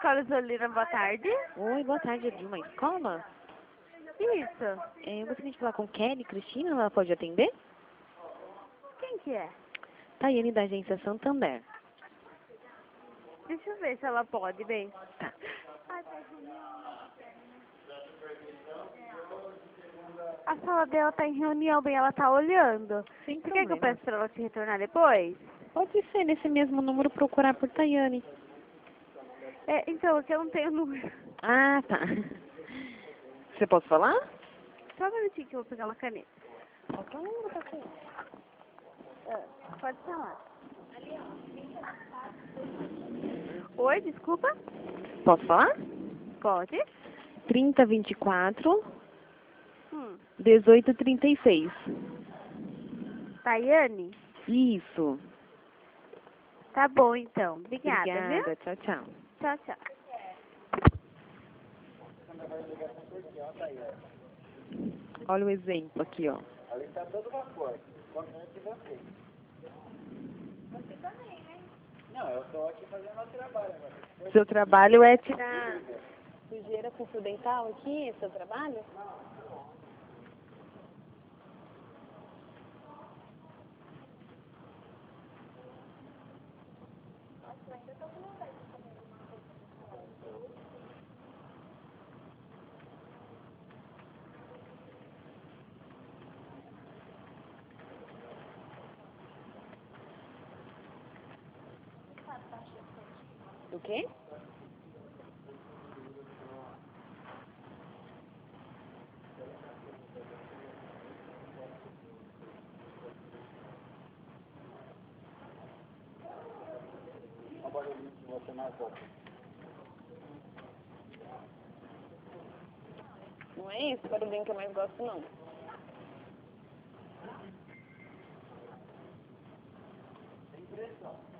Escola Isolina, boa tarde. Oi, boa tarde, é de uma escola? Isso. Eu gostaria de falar com Kelly Cristina, ela pode atender? Quem que é? Tayane, da agência Santander. Deixa eu ver se ela pode, bem. Tá. A sala dela tá em reunião, bem, ela tá olhando. Sem Você quer que eu problema. peça pra ela te retornar depois? Pode ser nesse mesmo número procurar por Tayane. É, então, aqui eu não tenho número. Ah, tá. Você pode falar? Só um minutinho que eu vou pegar uma caneta. Qual que é o número da sua? Pode falar. Oi, desculpa? Posso falar? Pode? 3024 Hum. 1836. Tayane? Isso. Tá bom, então. Obrigada, viu? Obrigada. Tchau, tchau. Tchau, tchau. Olha o exemplo aqui, ó. Ali está todo vapor. Confiante de você. Você também, né? Não, eu estou aqui fazendo meu trabalho agora. Seu trabalho é tirar sujeira com fio dental aqui? É seu trabalho? O quê? Agora eu disse você mais pouco. Não é esse barulhinho que eu mais gosto, não. Tem pressão.